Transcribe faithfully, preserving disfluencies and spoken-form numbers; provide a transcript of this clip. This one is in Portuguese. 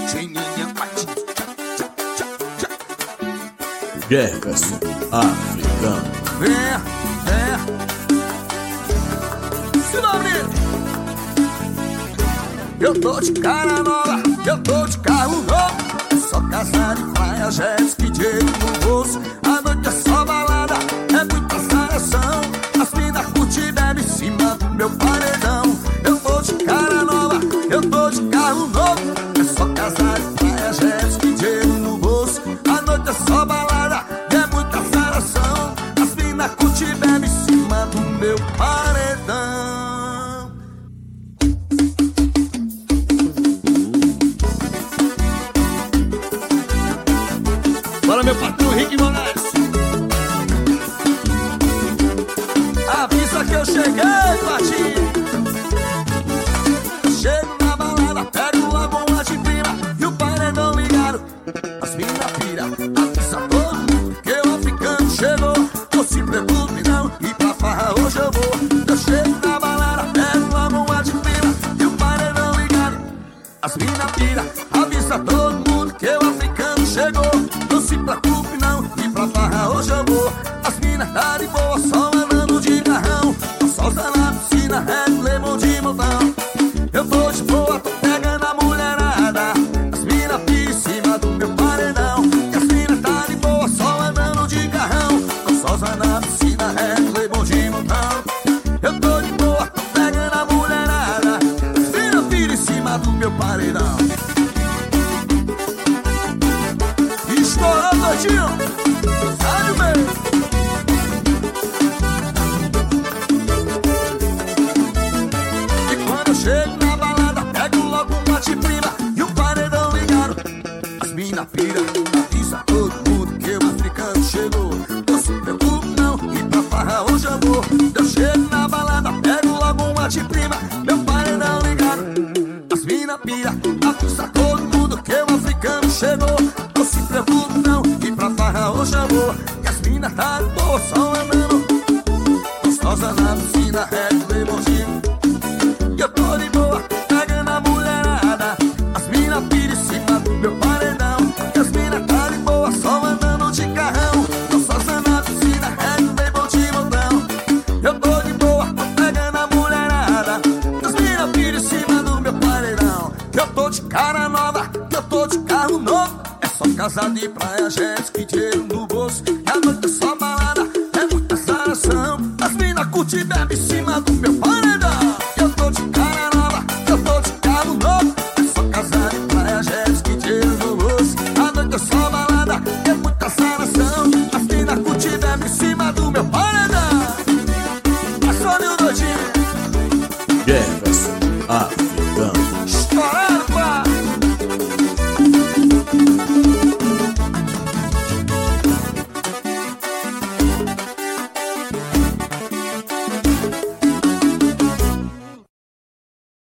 Gerson africano. É, é. Se nome. Eu tô de cara nova, eu tô de carro novo. É só casar de praia, jet ski, dinheiro no bolso. A noite é só balada, é muita saração. As mina curte e bebe em cima do meu paredão. Eu tô de cara nova, eu tô de carro novo. É só casar de praia, jet ski, dinheiro no bolso. A noite é só balada, é muita saração. As mina curte e bebe em cima do meu paredão. Bora, meu patrão Rick Moraes. Avisa que eu cheguei, Patinho. Eu chego na balada, pego logo uma de prima e o paredão ligado. As mina pira, avisa todo mundo que o africano chegou. Não se preocupe não, e pra farra hoje eu vou. Eu chego na balada, pego logo uma de prima e o paredão ligado. As mina pira, avisa todo mundo que o africano chegou. Não se preocupe não, e pra farra hoje eu vou. As minas tá de boa, só andando de carrão. Tô sozinha na piscina, Red Lemon de montão. Eu tô de boa, tô pegando a mulherada. As minas pira em cima do meu paredão. E as minas tá de boa, só andando de carrão. Tô sozinha na piscina, Red Lemon de montão. Eu tô de boa, tô pegando a mulherada. As minas pira em cima do meu paredão. Estourando doidinho, sai do meio. E quando eu chego na balada, pego logo uma de prima e o paredão ligado. As mina pira, avisa todo mundo que o africano chegou. Não se preocupe não, e pra farra hoje eu vou. Eu chego na balada, pego logo uma de prima, meu paredão ligado. As mina pira, avisa todo mundo que o africano chegou. Não se preocupe não, e pra farra hoje eu vou. E as mina tá de boa, só andando gostosa na piscina, Red Lemonzinho. E eu tô de boa, pegando a mulherada. As mina pira em cima do meu paredão. E as mina tá de boa, só andando de carrão. Gostosa na piscina, Red Lemon de montão. Eu tô de boa, tô pegando a mulherada. As mina pira em cima do meu paredão. Que eu tô de cara nova, que eu tô de carro novo. É só casa de praia, jet ski, dinheiro no bolso. E a noite é só balada, é muita saração. As mina curte e bebe sim.